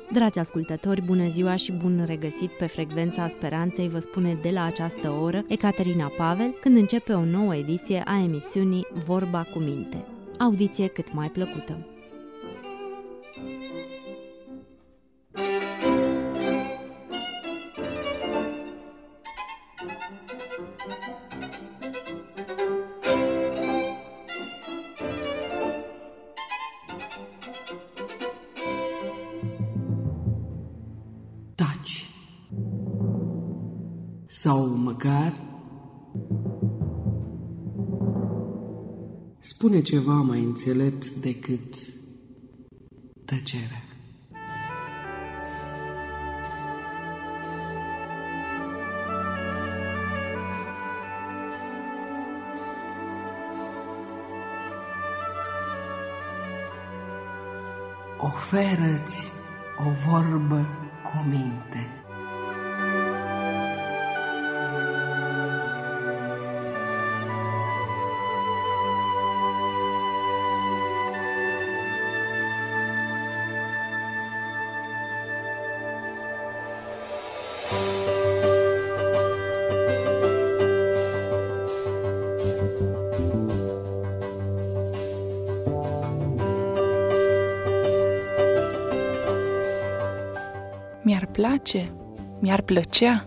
Dragi ascultători, bună ziua și bun regăsit pe Frecvența Speranței, vă spune de la această oră Ecaterina Pavel, când începe o nouă ediție a emisiunii Vorba cu minte. Audiție cât mai plăcută! Taci. Sau măcar spune ceva mai înțelept decât tăcerea. Oferă-ți o vorbă cu minte. Mi-ar place, mi-ar plăcea.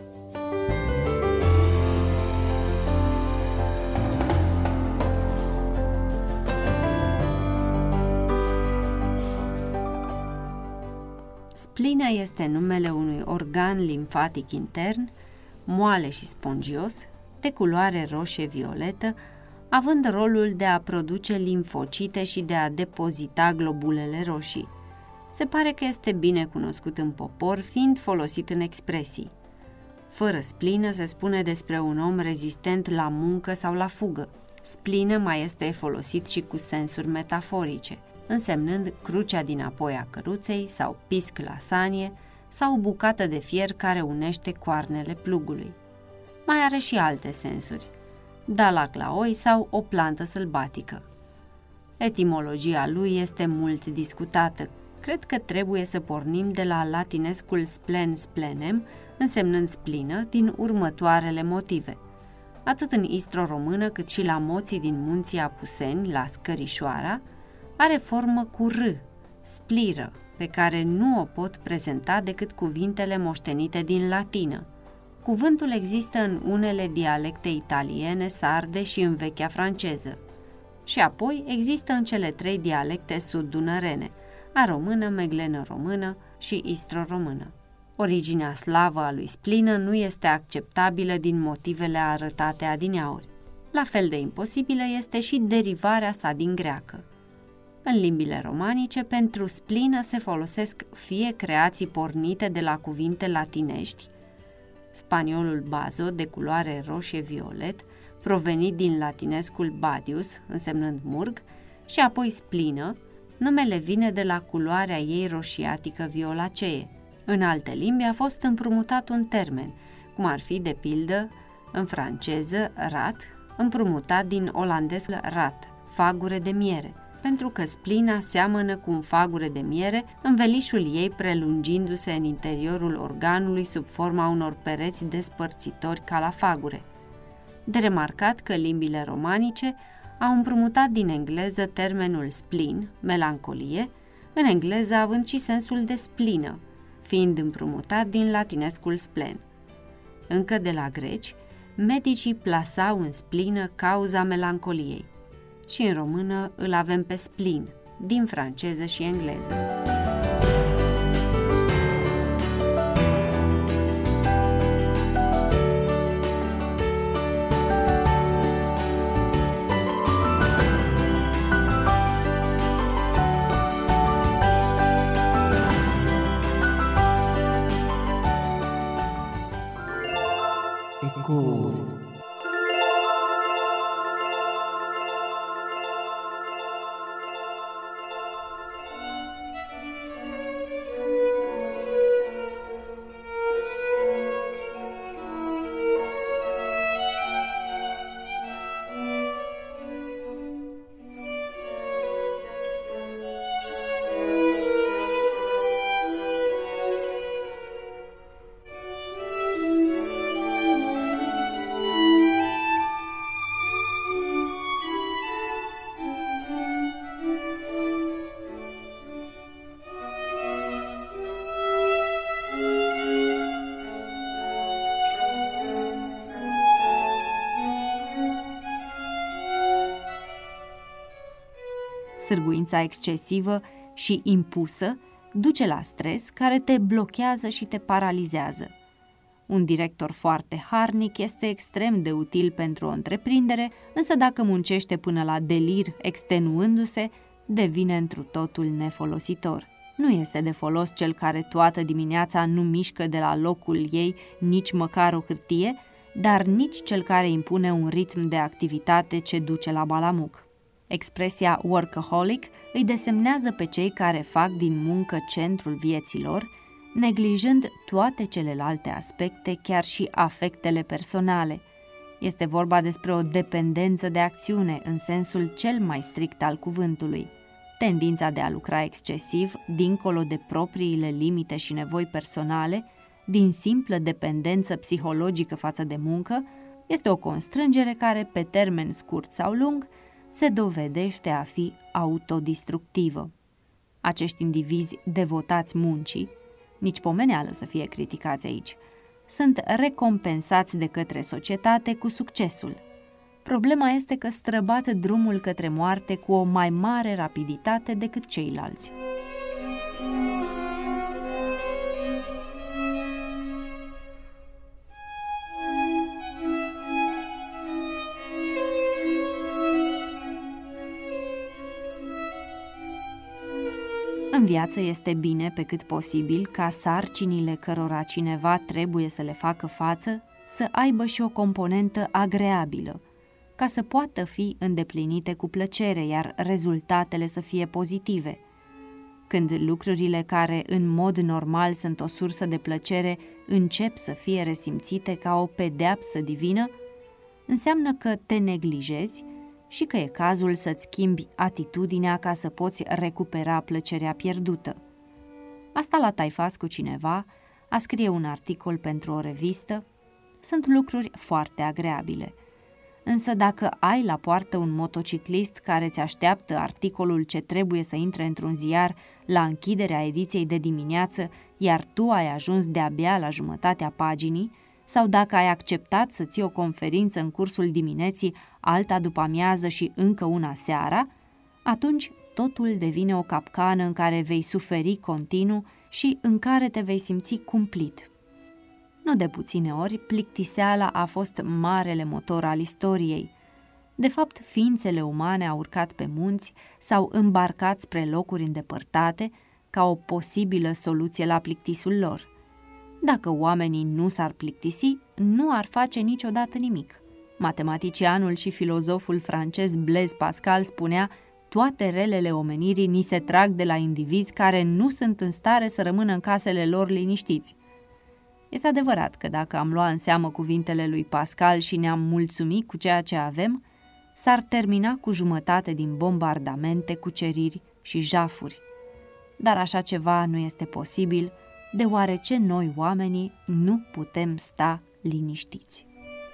Splină este numele unui organ limfatic intern, moale și spongios, de culoare roșie-violetă, având rolul de a produce limfocite și de a depozita globulele roșii. Se pare că este bine cunoscut în popor, fiind folosit în expresii. Fără splină se spune despre un om rezistent la muncă sau la fugă. Splină mai este folosit și cu sensuri metaforice, însemnând crucea dinapoi a căruței sau pisc la sanie sau bucată de fier care unește coarnele plugului. Mai are și alte sensuri, dalac la oi sau o plantă sălbatică. Etimologia lui este mult discutată. Cred că trebuie să pornim de la latinescul splen splenem, însemnând splină, din următoarele motive. Atât în istro-română cât și la moții din munții Apuseni, la Scărișoara, are formă cu r, spliră, pe care nu o pot prezenta decât cuvintele moștenite din latină. Cuvântul există în unele dialecte italiene, sarde și în vechea franceză. Și apoi există în cele 3 dialecte sud-dunărene, a română, meglenă-română și istro-română. Originea slavă a lui splină nu este acceptabilă din motivele arătate adineauri. La fel de imposibilă este și derivarea sa din greacă. În limbile romanice, pentru splină se folosesc fie creații pornite de la cuvinte latinești, spaniolul bazo, de culoare roșie-violet, provenit din latinescul badius, însemnând murg, și apoi splină. Numele vine de la culoarea ei roșiatică violacee. În alte limbi a fost împrumutat un termen, cum ar fi, de pildă, în franceză, rat, împrumutat din olandezul rat, fagure de miere, pentru că splina seamănă cu un fagure de miere, învelișul ei prelungindu-se în interiorul organului sub forma unor pereți despărțitori ca la fagure. De remarcat că limbile romanice au împrumutat din engleză termenul spleen, melancolie, în engleză având și sensul de splină, fiind împrumutat din latinescul splen. Încă de la greci, medicii plasau în splină cauza melancoliei și în română îl avem pe spleen, din franceză și engleză. Ecouri. Sârguința excesivă și impusă duce la stres care te blochează și te paralizează. Un director foarte harnic este extrem de util pentru o întreprindere, însă dacă muncește până la delir extenuându-se, devine întru totul nefolositor. Nu este de folos cel care toată dimineața nu mișcă de la locul ei nici măcar o hârtie, dar nici cel care impune un ritm de activitate ce duce la balamuc. Expresia workaholic îi desemnează pe cei care fac din muncă centrul vieților, neglijând toate celelalte aspecte, chiar și afectele personale. Este vorba despre o dependență de acțiune în sensul cel mai strict al cuvântului. Tendința de a lucra excesiv, dincolo de propriile limite și nevoi personale, din simplă dependență psihologică față de muncă, este o constrângere care, pe termen scurt sau lung, se dovedește a fi autodistructivă. Acești indivizi devotați muncii, nici pomeneală să fie criticați aici, sunt recompensați de către societate cu succesul. Problema este că străbat drumul către moarte cu o mai mare rapiditate decât ceilalți. În viață este bine pe cât posibil ca sarcinile cărora cineva trebuie să le facă față să aibă și o componentă agreabilă, ca să poată fi îndeplinite cu plăcere, iar rezultatele să fie pozitive. Când lucrurile care în mod normal sunt o sursă de plăcere încep să fie resimțite ca o pedeapsă divină, înseamnă că te neglijezi și că e cazul să-ți schimbi atitudinea ca să poți recupera plăcerea pierdută. Asta la taifas cu cineva, a scrie un articol pentru o revistă, sunt lucruri foarte agreabile. Însă dacă ai la poartă un motociclist care ți așteaptă articolul ce trebuie să intre într-un ziar la închiderea ediției de dimineață, iar tu ai ajuns de-abia la jumătatea paginii, sau dacă ai acceptat să ții o conferință în cursul dimineții, alta după amiază și încă una seara, atunci totul devine o capcană în care vei suferi continuu și în care te vei simți cumplit. Nu de puține ori, plictiseala a fost marele motor al istoriei. De fapt, ființele umane au urcat pe munți, s-au îmbarcat spre locuri îndepărtate ca o posibilă soluție la plictisul lor. Dacă oamenii nu s-ar plictisi, nu ar face niciodată nimic. Matematicianul și filozoful francez Blaise Pascal spunea: toate relele omenirii ni se trag de la indivizi care nu sunt în stare să rămână în casele lor liniștiți. Este adevărat că dacă am luat în seamă cuvintele lui Pascal și ne-am mulțumit cu ceea ce avem, s-ar termina cu jumătate din bombardamente, cuceriri și jafuri. Dar așa ceva nu este posibil, deoarece noi, oamenii, nu putem sta liniștiți.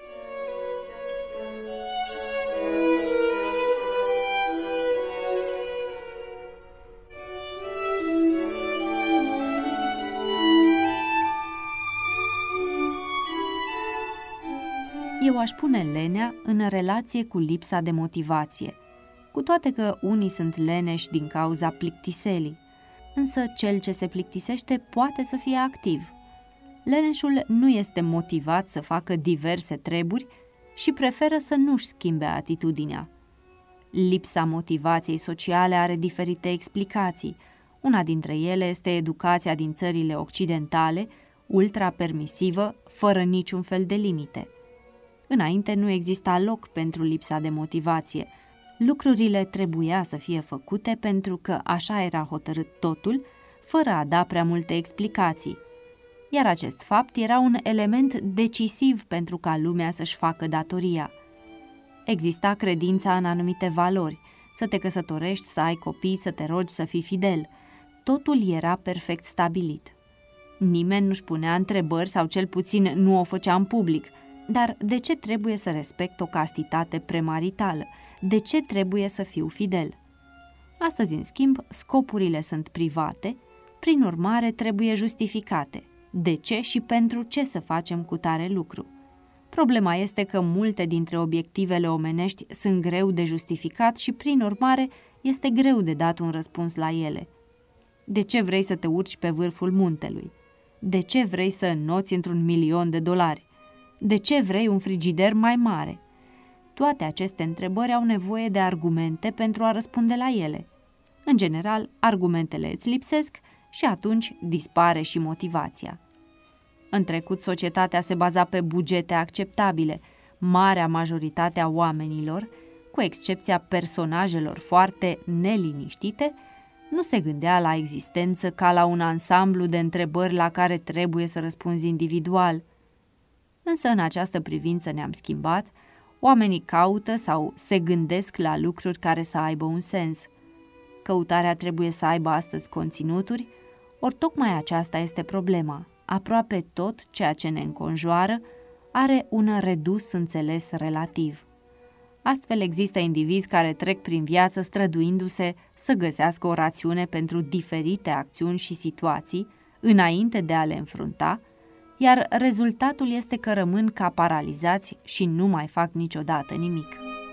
Eu aș pune lenea în relație cu lipsa de motivație, cu toate că unii sunt leneși din cauza plictiselii, însă cel ce se plictisește poate să fie activ. Leneșul nu este motivat să facă diverse treburi și preferă să nu-și schimbe atitudinea. Lipsa motivației sociale are diferite explicații. Una dintre ele este educația din țările occidentale, ultra-permisivă, fără niciun fel de limite. Înainte nu exista loc pentru lipsa de motivație. Lucrurile trebuia să fie făcute pentru că așa era hotărât totul, fără a da prea multe explicații. Iar acest fapt era un element decisiv pentru ca lumea să-și facă datoria. Exista credința în anumite valori, să te căsătorești, să ai copii, să te rogi, să fii fidel. Totul era perfect stabilit. Nimeni nu-și punea întrebări sau cel puțin nu o făcea în public. Dar de ce trebuie să respect o castitate premaritală? De ce trebuie să fiu fidel? Astăzi, în schimb, scopurile sunt private, prin urmare trebuie justificate. De ce și pentru ce să facem cutare lucru? Problema este că multe dintre obiectivele omenești sunt greu de justificat și, prin urmare, este greu de dat un răspuns la ele. De ce vrei să te urci pe vârful muntelui? De ce vrei să înnoți într-1.000.000 de dolari? De ce vrei un frigider mai mare? Toate aceste întrebări au nevoie de argumente pentru a răspunde la ele. În general, argumentele îți lipsesc și atunci dispare și motivația. În trecut, societatea se baza pe bugete acceptabile. Marea majoritate a oamenilor, cu excepția personajelor foarte neliniștite, nu se gândea la existență ca la un ansamblu de întrebări la care trebuie să răspunzi individual. Însă în această privință ne-am schimbat, oamenii caută sau se gândesc la lucruri care să aibă un sens. Căutarea trebuie să aibă astăzi conținuturi, ori tocmai aceasta este problema. Aproape tot ceea ce ne înconjoară are un redus înțeles relativ. Astfel există indivizi care trec prin viață străduindu-se să găsească o rațiune pentru diferite acțiuni și situații înainte de a le înfrunta, iar rezultatul este că rămân ca paralizați și nu mai fac niciodată nimic.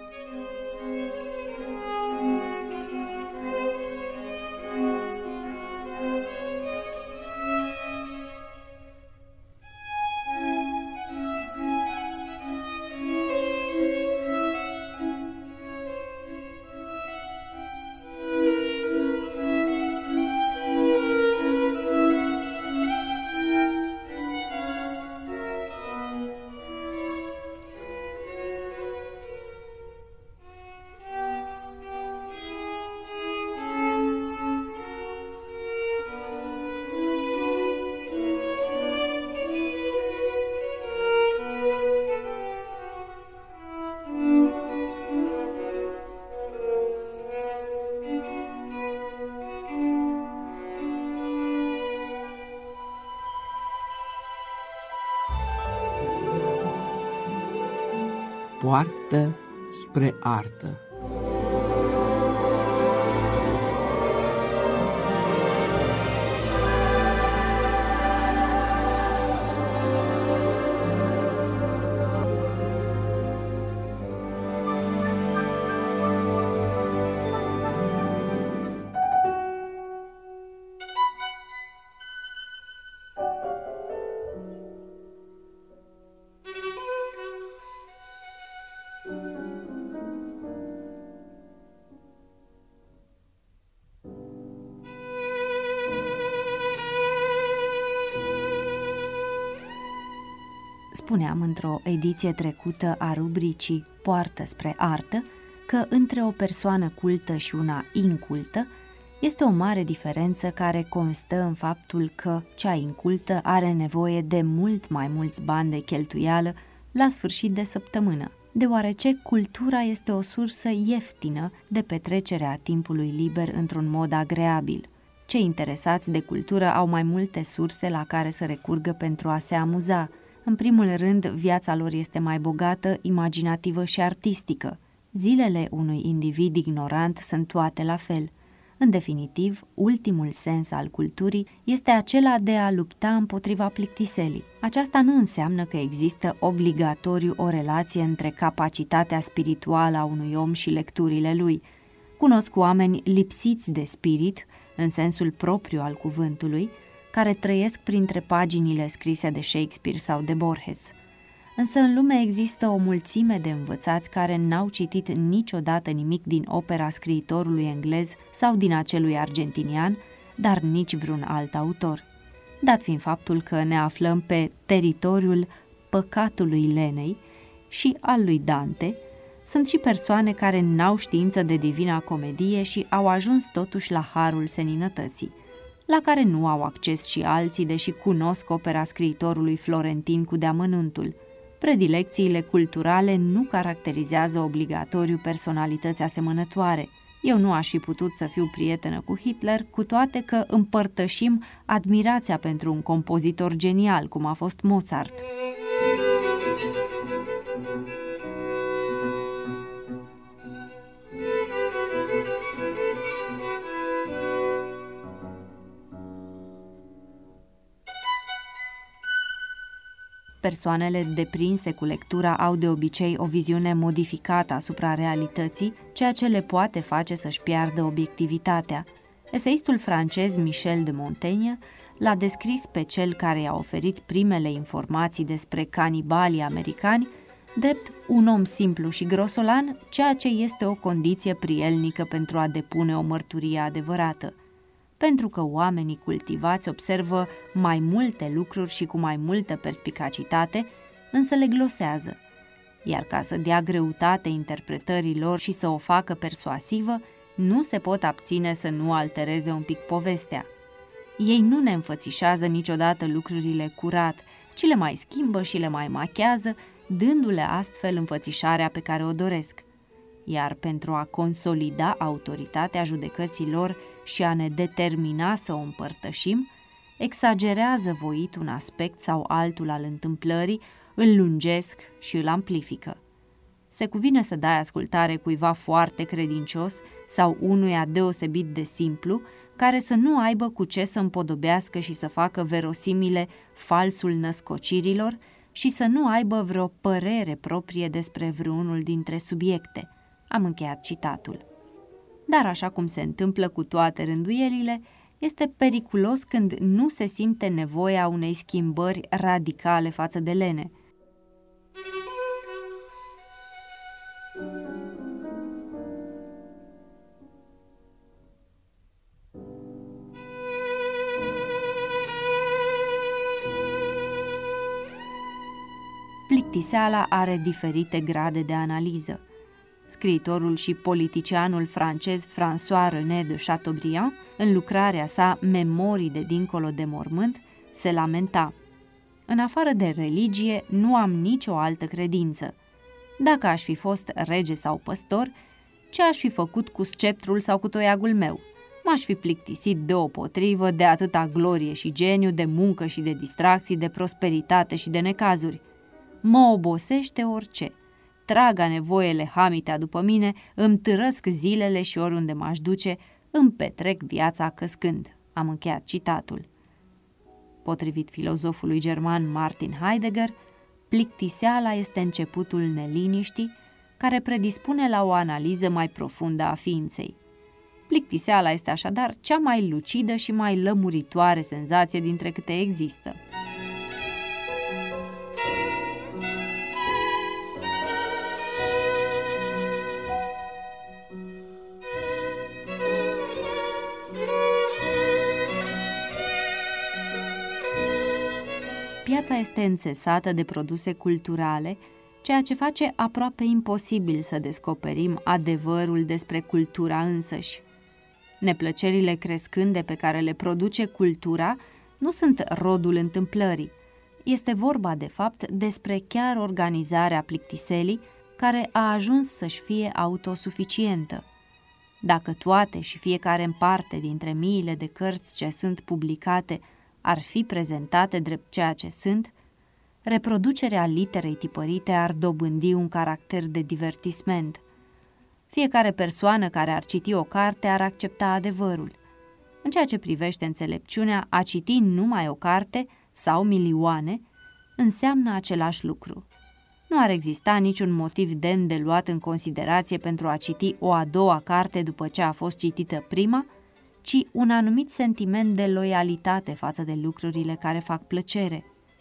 Poartă spre artă. Spuneam într-o ediție trecută a rubricii Poartă spre artă că între o persoană cultă și una incultă este o mare diferență care constă în faptul că cea incultă are nevoie de mult mai mulți bani de cheltuială la sfârșit de săptămână, deoarece cultura este o sursă ieftină de petrecere a timpului liber într-un mod agreabil. Cei interesați de cultură au mai multe surse la care să recurgă pentru a se amuza. În primul rând, viața lor este mai bogată, imaginativă și artistică. Zilele unui individ ignorant sunt toate la fel. În definitiv, ultimul sens al culturii este acela de a lupta împotriva plictiselii. Aceasta nu înseamnă că există obligatoriu o relație între capacitatea spirituală a unui om și lecturile lui. Cunosc oameni lipsiți de spirit, în sensul propriu al cuvântului, care trăiesc printre paginile scrise de Shakespeare sau de Borges. Însă în lume există o mulțime de învățați care n-au citit niciodată nimic din opera scriitorului englez sau din acelui argentinian, dar nici vreun alt autor. Dat fiind faptul că ne aflăm pe teritoriul păcatului lenei și al lui Dante, sunt și persoane care n-au știință de Divina Comedie și au ajuns totuși la harul seninătății, la care nu au acces și alții, deși cunosc opera scriitorului florentin cu deamănuntul. Predilecțiile culturale nu caracterizează obligatoriu personalități asemănătoare. Eu nu aș fi putut să fiu prietenă cu Hitler, cu toate că împărtășim admirația pentru un compozitor genial, cum a fost Mozart. persoanele deprinse cu lectura au de obicei o viziune modificată asupra realității, ceea ce le poate face să-și piardă obiectivitatea. Eseistul francez Michel de Montaigne l-a descris pe cel care i-a oferit primele informații despre canibalii americani drept un om simplu și grosolan, ceea ce este o condiție prielnică pentru a depune o mărturie adevărată. Pentru că oamenii cultivați observă mai multe lucruri și cu mai multă perspicacitate, însă le glosează. Iar ca să dea greutate interpretării lor și să o facă persuasivă, nu se pot abține să nu altereze un pic povestea. Ei nu ne înfățișează niciodată lucrurile curat, ci le mai schimbă și le mai machează, dându-le astfel înfățișarea pe care o doresc. Iar pentru a consolida autoritatea judecății lor și a ne determina să o împărtășim, exagerează voit un aspect sau altul al întâmplării, îl lungesc și îl amplifică. Se cuvine să dai ascultare cuiva foarte credincios sau unuia deosebit de simplu, care să nu aibă cu ce să împodobească și să facă verosimile falsul născocirilor și să nu aibă vreo părere proprie despre vreunul dintre subiecte. Am încheiat citatul. Dar așa cum se întâmplă cu toate rânduielile, este periculos când nu se simte nevoia unei schimbări radicale față de lene. Plictiseala are diferite grade de analiză. Scriitorul și politicianul francez François-René de Chateaubriand, în lucrarea sa Memorii de dincolo de mormânt, se lamenta: în afară de religie, nu am nicio altă credință. Dacă aș fi fost rege sau păstor, ce aș fi făcut cu sceptrul sau cu toiagul meu? M-aș fi plictisit deopotrivă de atâta glorie și geniu, de muncă și de distracții, de prosperitate și de necazuri. Mă obosește orice. Trag a nevoiele hamitea după mine, îmi târăsc zilele și oriunde m-aș duce, îmi petrec viața căscând. Am încheiat citatul. Potrivit filozofului german Martin Heidegger, plictiseala este începutul neliniștii, care predispune la o analiză mai profundă a ființei. Plictiseala este așadar cea mai lucidă și mai lămuritoare senzație dintre câte există. Piața este înțesată de produse culturale, ceea ce face aproape imposibil să descoperim adevărul despre cultura însăși. Neplăcerile crescânde pe care le produce cultura nu sunt rodul întâmplării. Este vorba, de fapt, despre chiar organizarea plictiselii, care a ajuns să-și fie autosuficientă. Dacă toate și fiecare în parte dintre miile de cărți ce sunt publicate ar fi prezentate drept ceea ce sunt, reproducerea literei tipărite ar dobândi un caracter de divertisment. Fiecare persoană care ar citi o carte ar accepta adevărul. În ceea ce privește înțelepciunea, a citi numai o carte sau milioane înseamnă același lucru. Nu ar exista niciun motiv demn de luat în considerație pentru a citi o a doua carte după ce a fost citită prima, ci un anumit sentiment de loialitate față de lucrurile care fac plăcere.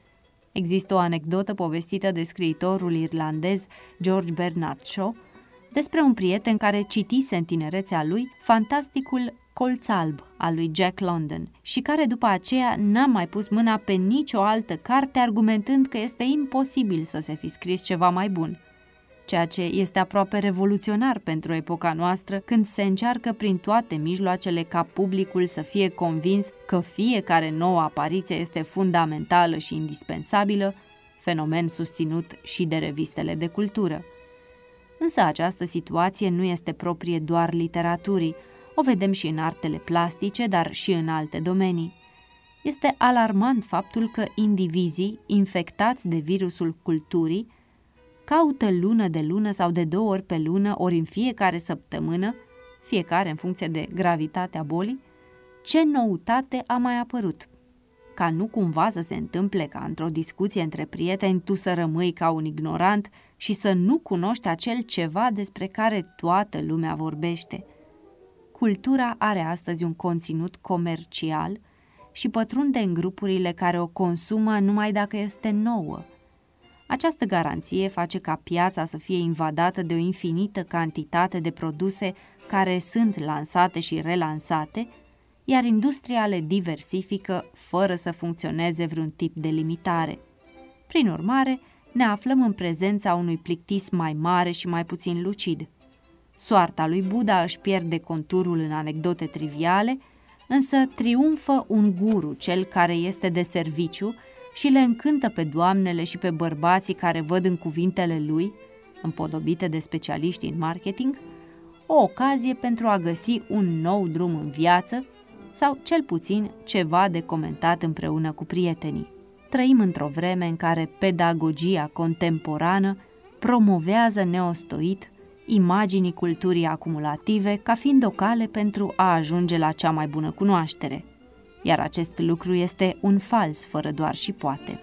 Există o anecdotă povestită de scriitorul irlandez George Bernard Shaw despre un prieten care citise în tinerețea lui fantasticul Colț alb al lui Jack London și care după aceea n-a mai pus mâna pe nicio altă carte, argumentând că este imposibil să se fi scris ceva mai bun. Ceea ce este aproape revoluționar pentru epoca noastră, când se încearcă prin toate mijloacele ca publicul să fie convins că fiecare nouă apariție este fundamentală și indispensabilă, fenomen susținut și de revistele de cultură. Însă această situație nu este proprie doar literaturii, o vedem și în artele plastice, dar și în alte domenii. Este alarmant faptul că indivizii infectați de virusul culturii caută lună de lună sau de 2 ori pe lună, ori în fiecare săptămână, fiecare în funcție de gravitatea bolii, ce noutate a mai apărut. ca nu cumva să se întâmple ca într-o discuție între prieteni tu să rămâi ca un ignorant și să nu cunoști acel ceva despre care toată lumea vorbește. Cultura are astăzi un conținut comercial și pătrunde în grupurile care o consumă numai dacă este nouă. Această garanție face ca piața să fie invadată de o infinită cantitate de produse care sunt lansate și relansate, iar industria le diversifică fără să funcționeze vreun tip de limitare. Prin urmare, ne aflăm în prezența unui plictism mai mare și mai puțin lucid. Soarta lui Buddha își pierde conturul în anecdote triviale, însă triumfă un guru, cel care este de serviciu, și le încântă pe doamnele și pe bărbații care văd în cuvintele lui, împodobite de specialiști în marketing, o ocazie pentru a găsi un nou drum în viață sau, cel puțin, ceva de comentat împreună cu prietenii. Trăim într-o vreme în care pedagogia contemporană promovează neostoit imaginii culturii acumulative ca fiind o cale pentru a ajunge la cea mai bună cunoaștere, iar acest lucru este un fals fără doar și poate.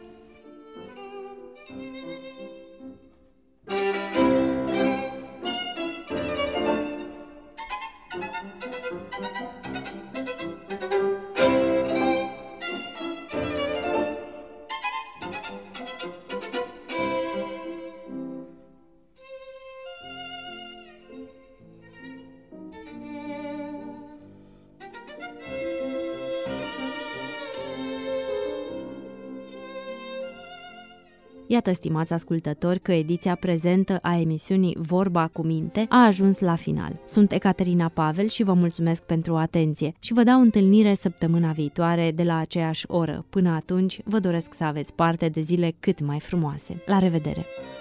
Iată, stimați ascultători, că ediția prezentă a emisiunii Vorba cu Minte a ajuns la final. Sunt Ecaterina Pavel și vă mulțumesc pentru atenție și vă dau întâlnire săptămâna viitoare de la aceeași oră. Până atunci, vă doresc să aveți parte de zile cât mai frumoase. La revedere!